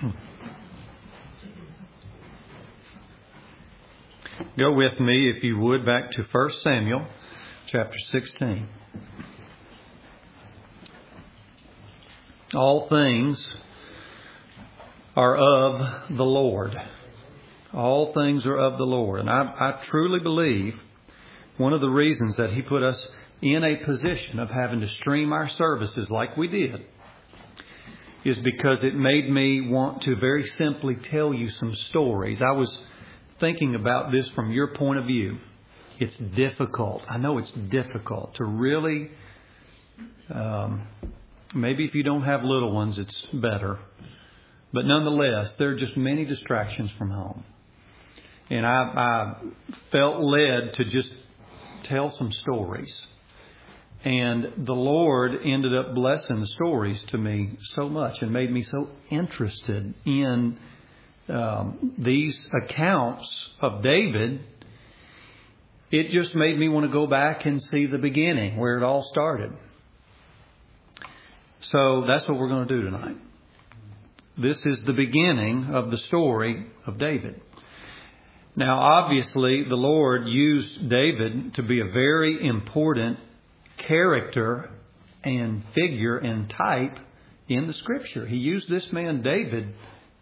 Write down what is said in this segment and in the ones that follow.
Go with me, if you would, back to 1 Samuel chapter 16. All things are of the Lord. All things are of the Lord. And I truly believe one of the reasons that He put us in a position of having to stream our services like we did is because it made me want to very simply tell you some stories. I was thinking about this from your point of view. It's difficult. I know it's difficult to really, maybe if you don't have little ones, it's better. But nonetheless, there are just many distractions from home. And I felt led to just tell some stories. And the Lord ended up blessing the stories to me so much and made me so interested in these accounts of David. It just made me want to go back and see the beginning, where it all started. So that's what we're going to do tonight. This is the beginning of the story of David. Now, obviously, the Lord used David to be a very important character and figure and type in the Scripture. He used this man, David,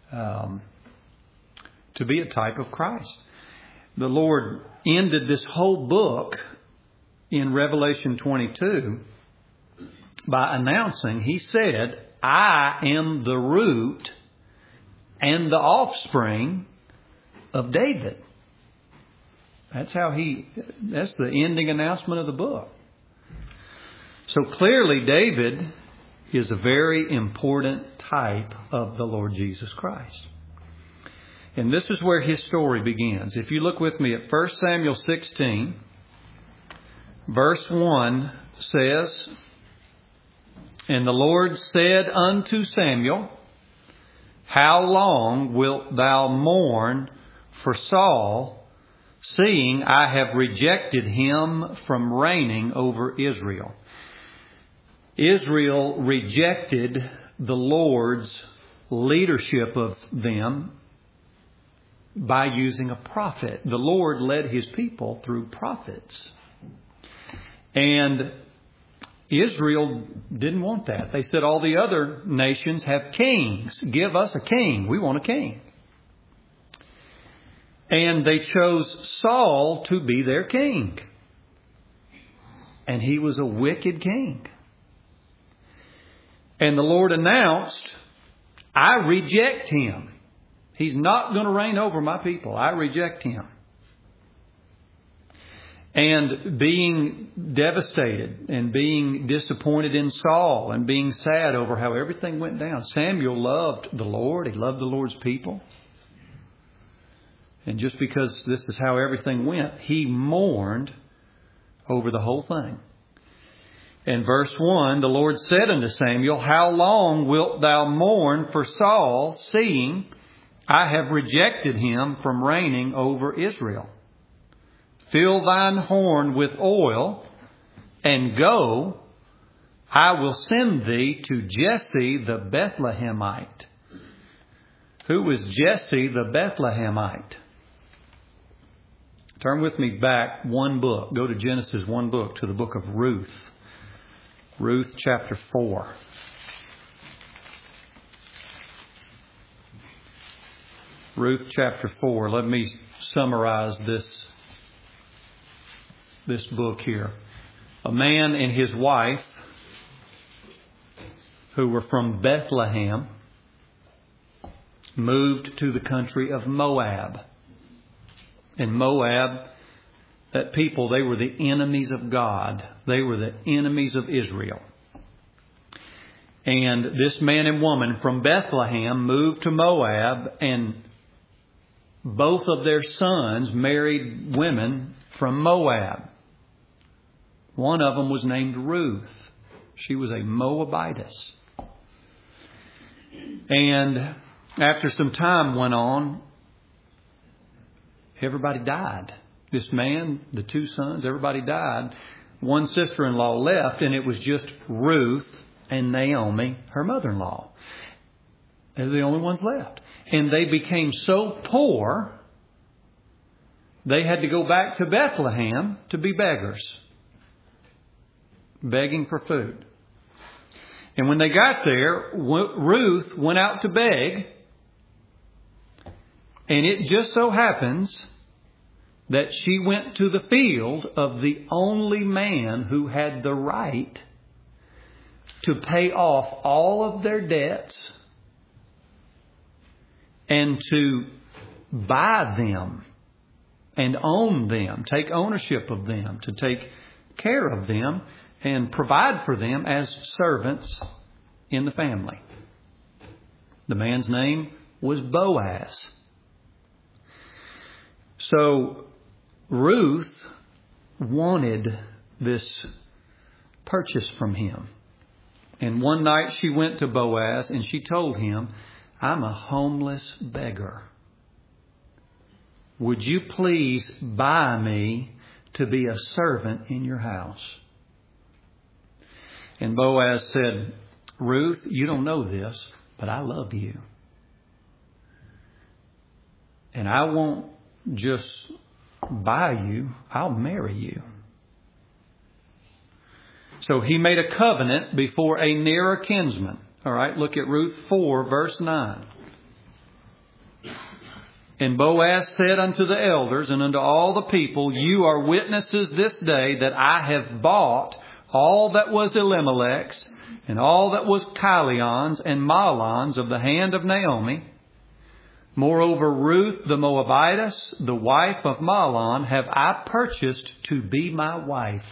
to be a type of Christ. The Lord ended this whole book in Revelation 22 by announcing, He said, I am the root and the offspring of David. That's the ending announcement of the book. So clearly David is a very important type of the Lord Jesus Christ. And this is where his story begins. If you look with me at 1 Samuel 16, verse 1 says, And the Lord said unto Samuel, How long wilt thou mourn for Saul, seeing I have rejected him from reigning over Israel? Israel rejected the Lord's leadership of them by using a prophet. The Lord led His people through prophets. And Israel didn't want that. They said, all the other nations have kings. Give us a king. We want a king. And they chose Saul to be their king. And he was a wicked king. And the Lord announced, I reject him. He's not going to reign over my people. I reject him. And being devastated and being disappointed in Saul and being sad over how everything went down, Samuel loved the Lord. He loved the Lord's people. And just because this is how everything went, he mourned over the whole thing. In verse 1, the Lord said unto Samuel, How long wilt thou mourn for Saul, seeing I have rejected him from reigning over Israel? Fill thine horn with oil, and go, I will send thee to Jesse the Bethlehemite. Who was Jesse the Bethlehemite? Turn with me back one book. Go to Genesis one book, to the book of Ruth. Ruth chapter 4. Ruth chapter 4. Let me summarize this book here. A man and his wife who were from Bethlehem moved to the country of Moab. In Moab, that people, they were the enemies of God. They were the enemies of Israel. And this man and woman from Bethlehem moved to Moab, and both of their sons married women from Moab. One of them was named Ruth. She was a Moabitess. And after some time went on, everybody died. This man, the two sons, everybody died. One sister-in-law left, and it was just Ruth and Naomi, her mother-in-law. They're the only ones left. And they became so poor, they had to go back to Bethlehem to be beggars, begging for food. And when they got there, Ruth went out to beg. And it just so happens that she went to the field of the only man who had the right to pay off all of their debts and to buy them and own them, take ownership of them, to take care of them and provide for them as servants in the family. The man's name was Boaz. So Ruth wanted this purchase from him. And one night she went to Boaz and she told him, I'm a homeless beggar. Would you please buy me to be a servant in your house? And Boaz said, Ruth, you don't know this, but I love you. And I won't just buy you, I'll marry you. So he made a covenant before a nearer kinsman. All right, look at Ruth 4, verse 9. And Boaz said unto the elders and unto all the people, you are witnesses this day that I have bought all that was Elimelech's and all that was Chilion's and Mahlon's of the hand of Naomi. Moreover, Ruth the Moabitess, the wife of Mahlon, have I purchased to be my wife,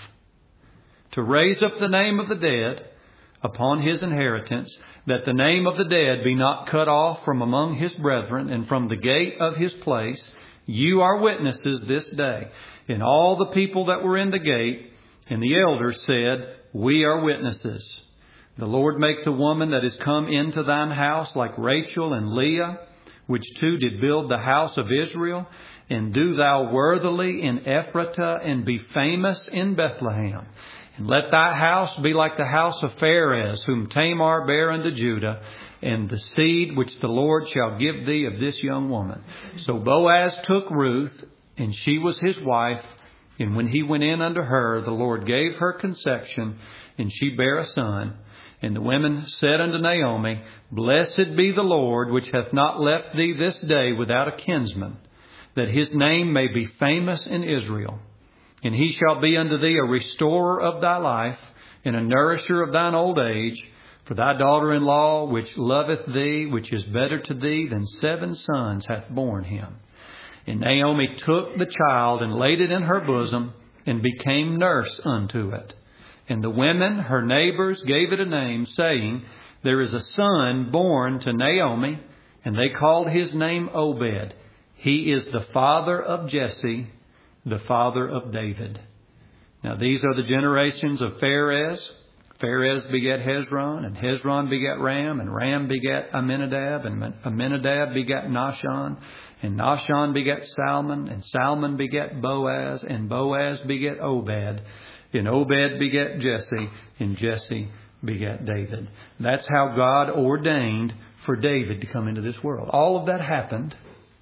to raise up the name of the dead upon his inheritance, that the name of the dead be not cut off from among his brethren and from the gate of his place. You are witnesses this day. And all the people that were in the gate and the elders said, we are witnesses. The Lord make the woman that is come into thine house like Rachel and Leah, which two did build the house of Israel, and do thou worthily in Ephratah, and be famous in Bethlehem. And let thy house be like the house of Pharez, whom Tamar bare unto Judah, and the seed which the Lord shall give thee of this young woman. So Boaz took Ruth, and she was his wife. And when he went in unto her, the Lord gave her conception, and she bare a son. And the women said unto Naomi, Blessed be the Lord, which hath not left thee this day without a kinsman, that his name may be famous in Israel. And he shall be unto thee a restorer of thy life, and a nourisher of thine old age. For thy daughter-in-law, which loveth thee, which is better to thee than 7 sons, hath borne him. And Naomi took the child, and laid it in her bosom, and became nurse unto it. And the women, her neighbors, gave it a name, saying, There is a son born to Naomi, and they called his name Obed. He is the father of Jesse, the father of David. Now these are the generations of Pharez. Pharez begat Hezron, and Hezron begat Ram, and Ram begat Amminadab, and Amminadab begat Nahshon, and Nahshon begat Salmon, and Salmon begat Boaz, and Boaz begat Obed, and Obed begat Jesse, and Jesse begat David. That's how God ordained for David to come into this world. All of that happened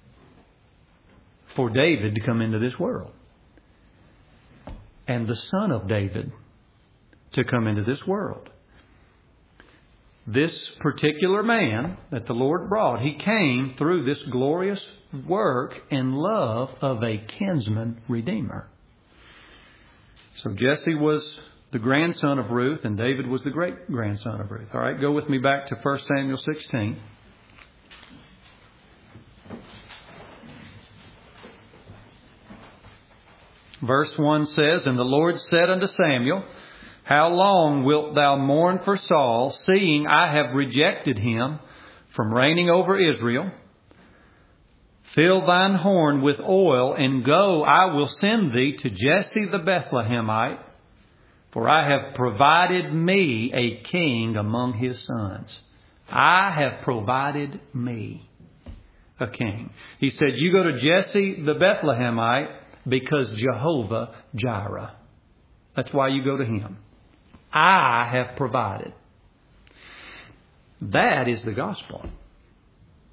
for David to come into this world. And the son of David to come into this world. This particular man that the Lord brought, he came through this glorious work and love of a kinsman redeemer. So Jesse was the grandson of Ruth, and David was the great-grandson of Ruth. All right, go with me back to 1 Samuel 16. Verse 1 says, And the Lord said unto Samuel, How long wilt thou mourn for Saul, seeing I have rejected him from reigning over Israel? Fill thine horn with oil, and go, I will send thee to Jesse the Bethlehemite, for I have provided me a king among his sons. I have provided me a king. He said, you go to Jesse the Bethlehemite because Jehovah Jireh. That's why you go to him. I have provided. That is the gospel.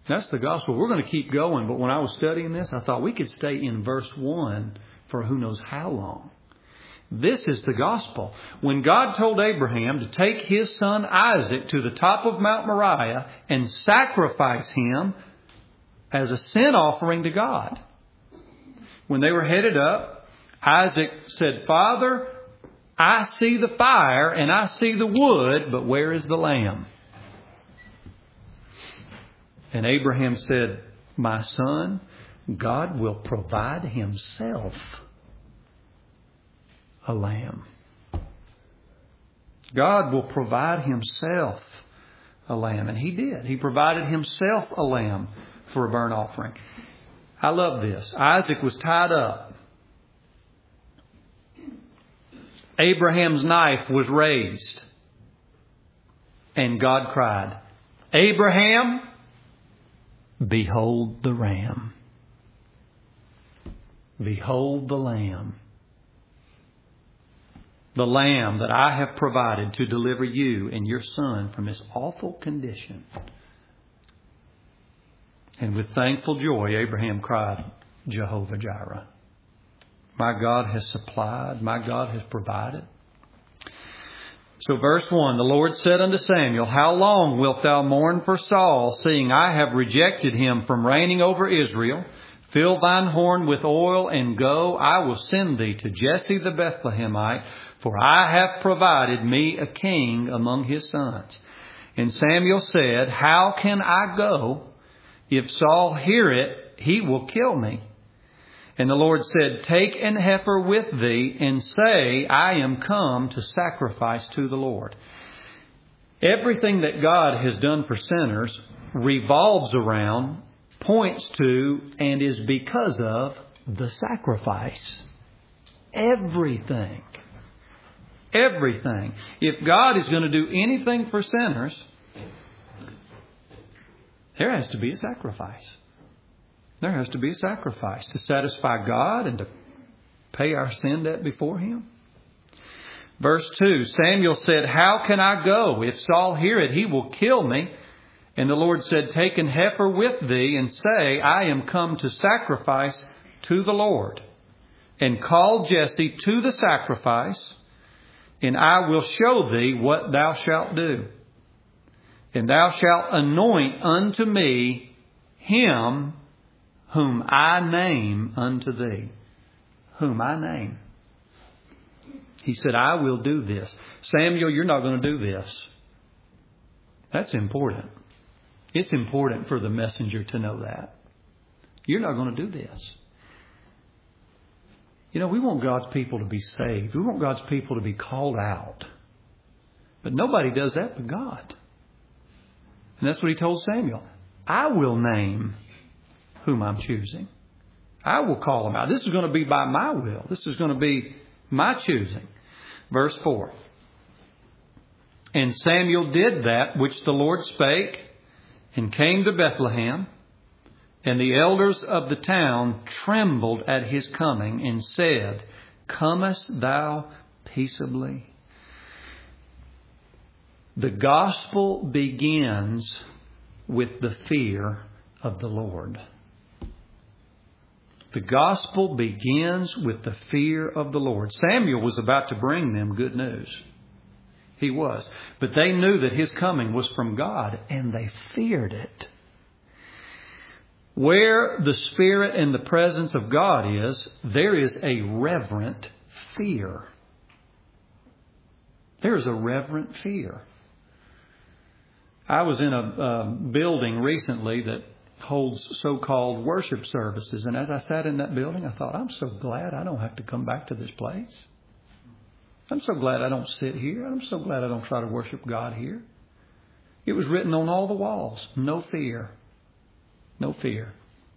That's the gospel. We're going to keep going, but when I was studying this, I thought we could stay in verse 1 for who knows how long. This is the gospel. When God told Abraham to take his son Isaac to the top of Mount Moriah and sacrifice him as a sin offering to God. When they were headed up, Isaac said, "Father, I see the fire and I see the wood, but where is the lamb?" And Abraham said, "My son, God will provide himself a lamb." God will provide himself a lamb. And he did. He provided himself a lamb for a burnt offering. I love this. Isaac was tied up. Abraham's knife was raised. And God cried, "Abraham, behold the ram. Behold the lamb. The lamb that I have provided to deliver you and your son from this awful condition." And with thankful joy, Abraham cried, "Jehovah Jireh." My God has supplied. My God has provided. So verse 1, the Lord said unto Samuel, "How long wilt thou mourn for Saul, seeing I have rejected him from reigning over Israel? Fill thine horn with oil and go. I will send thee to Jesse the Bethlehemite, for I have provided me a king among his sons." And Samuel said, "How can I go? If Saul hear it, he will kill me." And the Lord said, "Take an heifer with thee and say, I am come to sacrifice to the Lord." Everything that God has done for sinners revolves around, points to, and is because of the sacrifice. Everything. Everything. If God is going to do anything for sinners, there has to be a sacrifice. There has to be a sacrifice to satisfy God and to pay our sin debt before Him. Verse 2, Samuel said, "How can I go? If Saul hear it, he will kill me." And the Lord said, "Take an heifer with thee and say, I am come to sacrifice to the Lord. And call Jesse to the sacrifice, and I will show thee what thou shalt do. And thou shalt anoint unto me him whom I name unto thee." Whom I name. He said, "I will do this." Samuel, you're not going to do this. That's important. It's important for the messenger to know that. You're not going to do this. You know, we want God's people to be saved. We want God's people to be called out. But nobody does that but God. And that's what He told Samuel. I will name whom I'm choosing. I will call them out. This is going to be by my will. This is going to be my choosing. Verse 4. And Samuel did that which the Lord spake, and came to Bethlehem. And the elders of the town trembled at his coming, and said, "Comest thou peaceably?" The gospel begins with the fear of the Lord. The gospel begins with the fear of the Lord. Samuel was about to bring them good news. He was. But they knew that his coming was from God, and they feared it. Where the Spirit and the presence of God is, there is a reverent fear. There is a reverent fear. I was in a building recently that holds so-called worship services. And as I sat in that building, I thought, I'm so glad I don't have to come back to this place. I'm so glad I don't sit here. I'm so glad I don't try to worship God here. It was written on all the walls. No fear. No fear.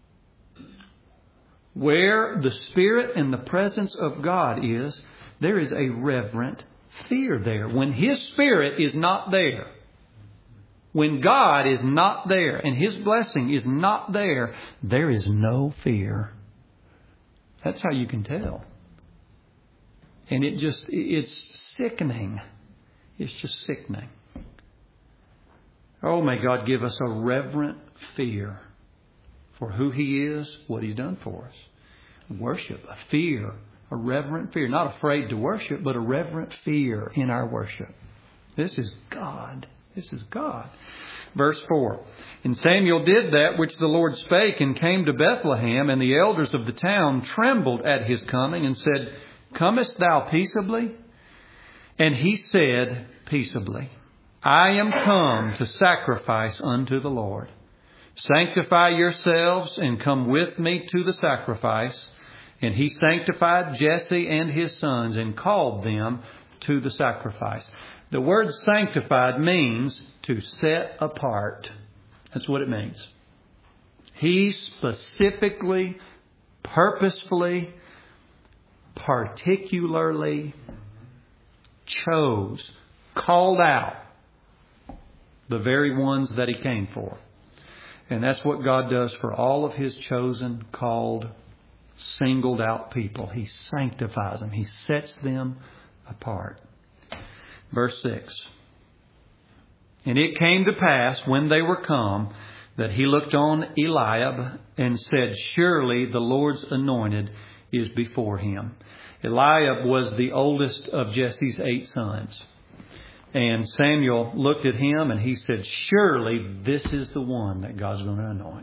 Where the Spirit and the presence of God is, there is a reverent fear there. When His Spirit is not there, when God is not there and His blessing is not there, there is no fear. That's how you can tell. And it's sickening. It's just sickening. Oh, may God give us a reverent fear for who He is, what He's done for us. Worship, a fear, a reverent fear. Not afraid to worship, but a reverent fear in our worship. This is God. This is God. Verse 4. And Samuel did that which the Lord spake, and came to Bethlehem, and the elders of the town trembled at his coming, and said, Comest thou peaceably? And he said, Peaceably. I am come to sacrifice unto the Lord. Sanctify yourselves, and come with me to the sacrifice. And he sanctified Jesse and his sons, and called them to the sacrifice. The word sanctified means to set apart. That's what it means. He specifically, purposefully, particularly chose, called out the very ones that He came for. And that's what God does for all of His chosen, called, singled out people. He sanctifies them. He sets them apart. Verse 6. And it came to pass when they were come that he looked on Eliab and said, Surely the Lord's anointed is before him. Eliab was the oldest of Jesse's 8 sons. And Samuel looked at him and he said, Surely this is the one that God's going to anoint.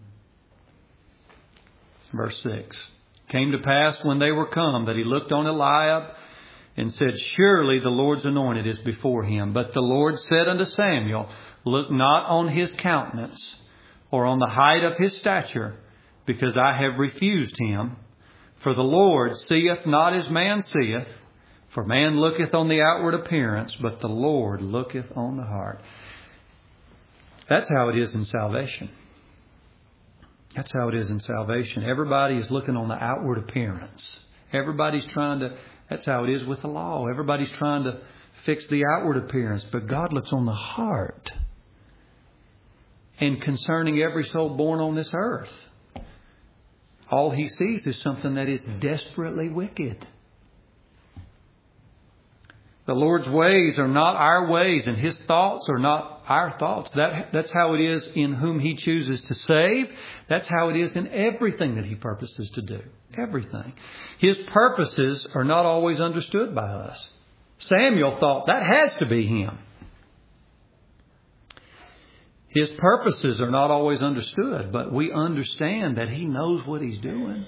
Verse 6. Came to pass when they were come that he looked on Eliab and said, Surely the Lord's anointed is before him. But the Lord said unto Samuel, Look not on his countenance or on the height of his stature, because I have refused him. For the Lord seeth not as man seeth. For man looketh on the outward appearance, but the Lord looketh on the heart. That's how it is in salvation. That's how it is in salvation. Everybody is looking on the outward appearance. Everybody's trying to... That's how it is with the law. Everybody's trying to fix the outward appearance, but God looks on the heart. And concerning every soul born on this earth, all He sees is something that is desperately wicked. The Lord's ways are not our ways, and His thoughts are not our thoughts. That's how it is in whom He chooses to save. That's how it is in everything that He purposes to do. Everything. His purposes are not always understood by us. Samuel thought that has to be Him. His purposes are not always understood, but we understand that He knows what He's doing.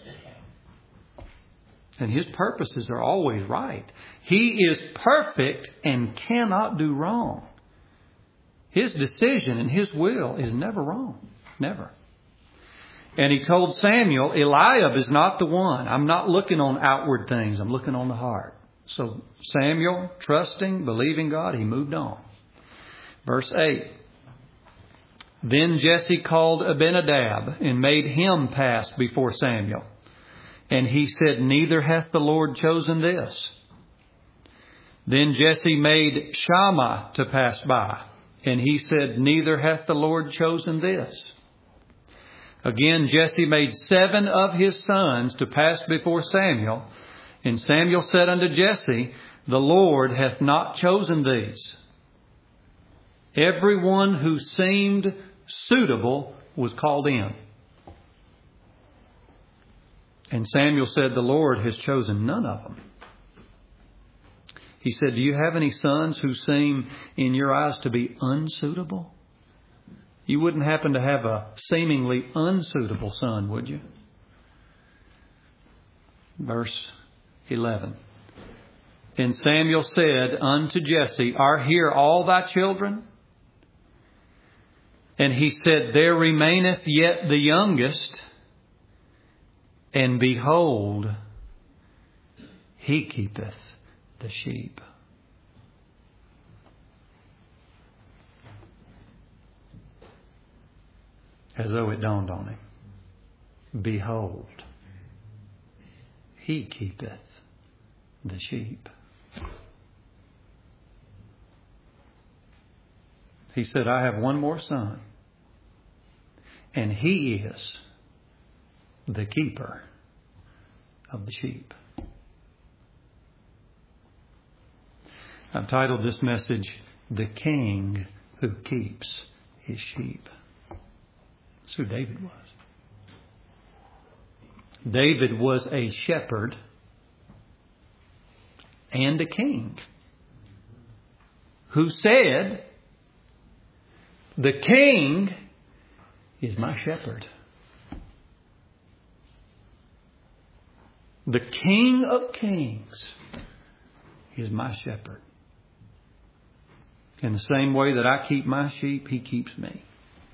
And His purposes are always right. He is perfect and cannot do wrong. His decision and His will is never wrong. Never. And He told Samuel, Eliab is not the one. I'm not looking on outward things. I'm looking on the heart. So Samuel, trusting, believing God, he moved on. Verse 8. Then Jesse called Abinadab and made him pass before Samuel. And he said, Neither hath the Lord chosen this. Then Jesse made Shammah to pass by. And he said, Neither hath the Lord chosen this. Again, Jesse made 7 of his sons to pass before Samuel. And Samuel said unto Jesse, The Lord hath not chosen these. Every one who seemed suitable was called in. And Samuel said, The Lord has chosen none of them. He said, Do you have any sons who seem in your eyes to be unsuitable? You wouldn't happen to have a seemingly unsuitable son, would you? Verse 11. And Samuel said unto Jesse, Are here all thy children? And he said, There remaineth yet the youngest, and behold, he keepeth the sheep. As though it dawned on him. Behold, he keepeth the sheep. He said, I have one more son, and he is the keeper of the sheep. I've titled this message, The King Who Keeps his sheep. That's who David was. David was a shepherd and a king who said, the king is my shepherd. The King of Kings is my shepherd. In the same way that I keep my sheep, he keeps me.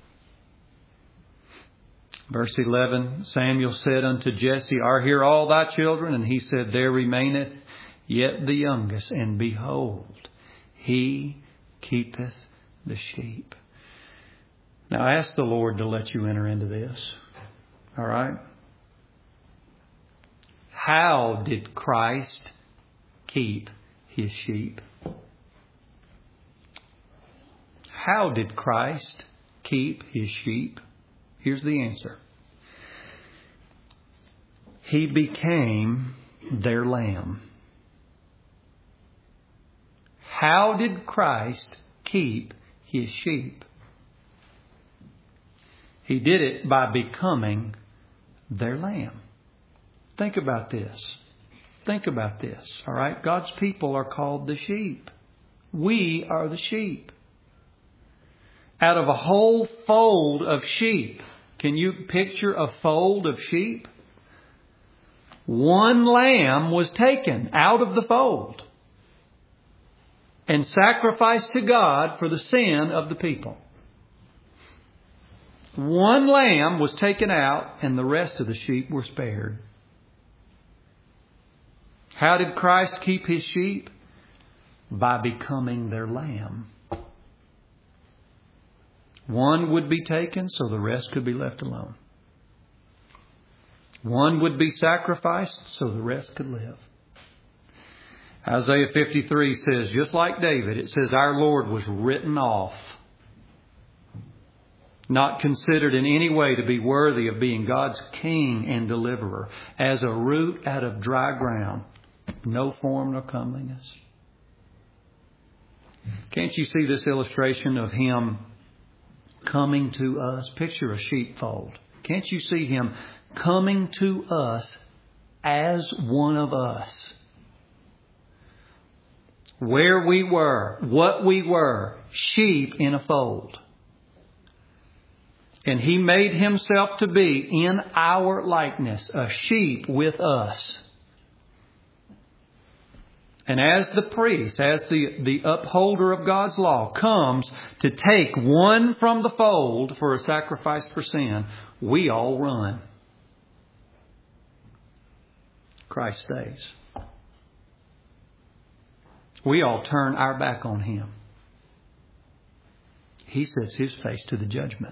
Verse 11, Samuel said unto Jesse, Are here all thy children? And he said, There remaineth yet the youngest, and behold, he keepeth the sheep. Now ask the Lord to let you enter into this. All right? How did Christ keep his sheep? How did Christ keep his sheep? Here's the answer. He became their lamb. How did Christ keep his sheep? He did it by becoming their lamb. Think about this. Think about this. All right? God's people are called the sheep. We are the sheep. Out of a whole fold of sheep, can you picture a fold of sheep? One lamb was taken out of the fold and sacrificed to God for the sin of the people. One lamb was taken out and the rest of the sheep were spared. How did Christ keep his sheep? By becoming their lamb. One would be taken so the rest could be left alone. One would be sacrificed so the rest could live. Isaiah 53 says, just like David, it says our Lord was written off, not considered in any way to be worthy of being God's king and deliverer, as a root out of dry ground, no form nor comeliness. Can't you see this illustration of him coming to us? Picture a sheepfold. Can't you see him coming to us as one of us? Where we were, what we were, sheep in a fold. And he made himself to be in our likeness, a sheep with us. And as the priest, as the upholder of God's law comes to take one from the fold for a sacrifice for sin, we all run. Christ stays. We all turn our back on him. He sets his face to the judgment.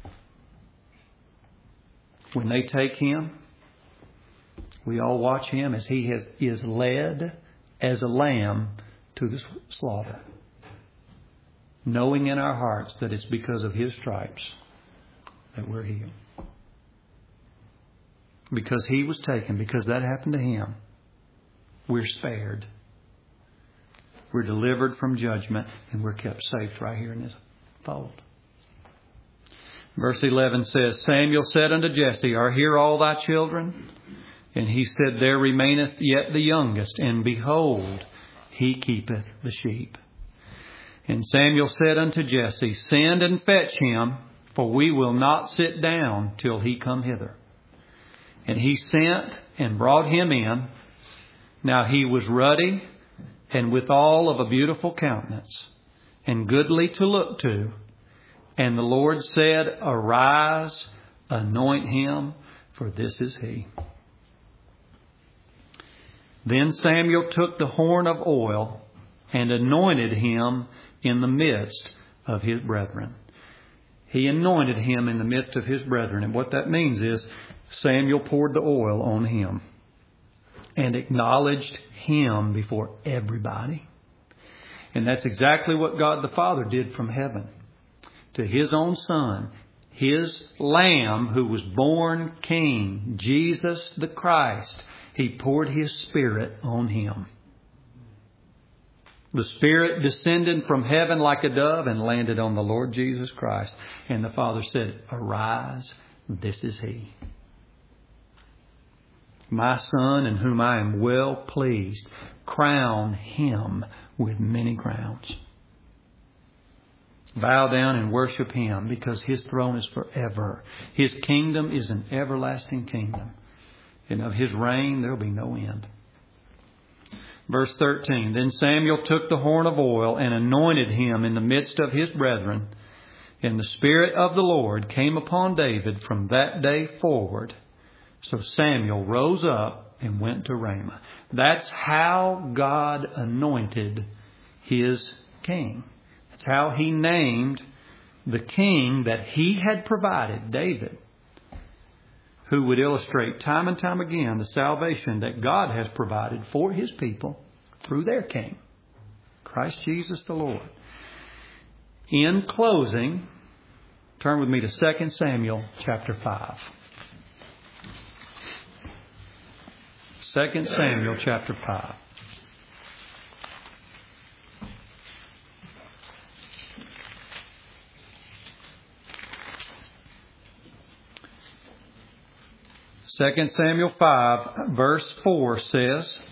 When they take him, we all watch him as he is led as a lamb to the slaughter, knowing in our hearts that it's because of his stripes that we're healed. Because he was taken, because that happened to him, we're spared. We're delivered from judgment, and we're kept safe right here in this fold. Verse 11 says, Samuel said unto Jesse, Are here all thy children? And he said, There remaineth yet the youngest, and behold, he keepeth the sheep. And Samuel said unto Jesse, Send and fetch him, for we will not sit down till he come hither. And he sent and brought him in. Now he was ruddy, and withal of a beautiful countenance, and goodly to look to. And the Lord said, Arise, anoint him, for this is he. Then Samuel took the horn of oil and anointed him in the midst of his brethren. He anointed him in the midst of his brethren. And what that means is Samuel poured the oil on him and acknowledged him before everybody. And that's exactly what God the Father did from heaven to his own Son, his Lamb who was born King, Jesus the Christ. He poured his Spirit on him. The Spirit descended from heaven like a dove and landed on the Lord Jesus Christ. And the Father said, "Arise, this is He. My Son, in whom I am well pleased. Crown Him with many crowns." Bow down and worship Him, because His throne is forever. His kingdom is an everlasting kingdom. And of His reign there will be no end. Verse 13, Then Samuel took the horn of oil and anointed him in the midst of his brethren. And the Spirit of the Lord came upon David from that day forward. So Samuel rose up and went to Ramah. That's how God anointed His king. That's how He named the king that He had provided, David, who would illustrate time and time again the salvation that God has provided for His people through their King, Christ Jesus the Lord. In closing, turn with me to 2 Samuel chapter 5. 2 Samuel chapter 5. Second Samuel 5, verse 4 says,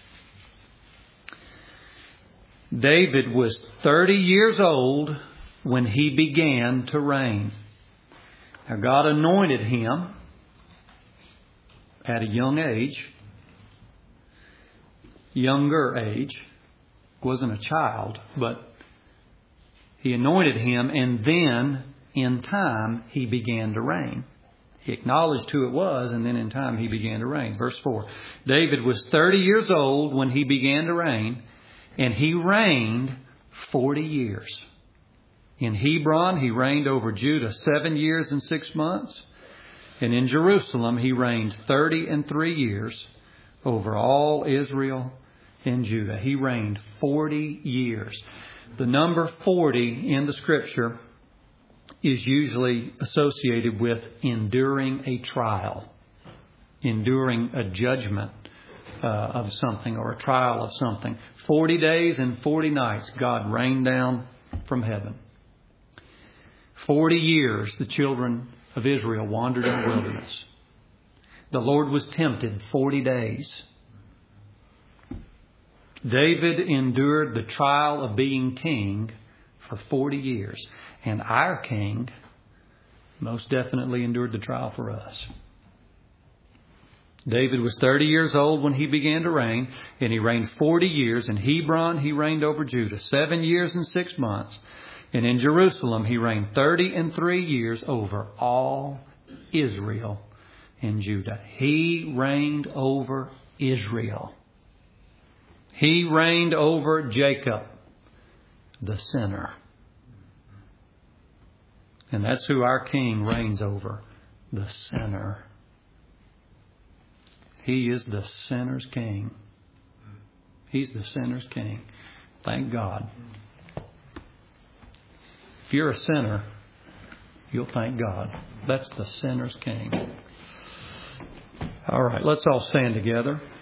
David was 30 years old when he began to reign. Now God anointed him at a young age, younger age, wasn't a child, but He anointed him, and then in time He began to reign. He acknowledged who it was, and then in time He began to reign. Verse 4. David was 30 years old when he began to reign, and he reigned 40 years. In Hebron he reigned over Judah 7 years and 6 months. And in Jerusalem he reigned 33 years over all Israel and Judah. He reigned 40 years. The number 40 in the Scripture is usually associated with enduring a trial, enduring a judgment of something, or a trial of something. 40 days and 40 nights God rained down from heaven. 40 years the children of Israel wandered in the wilderness. The Lord was tempted 40 days. David endured the trial of being king for 40 years. And our King most definitely endured the trial for us. David was 30 years old when he began to reign, and he reigned 40 years. In Hebron he reigned over Judah 7 years and 6 months. And in Jerusalem he reigned 33 years over all Israel and Judah. He reigned over Israel. He reigned over Jacob, the sinner. And that's who our King reigns over, the sinner. He is the sinner's King. He's the sinner's King. Thank God. If you're a sinner, you'll thank God. That's the sinner's King. All right, let's all stand together.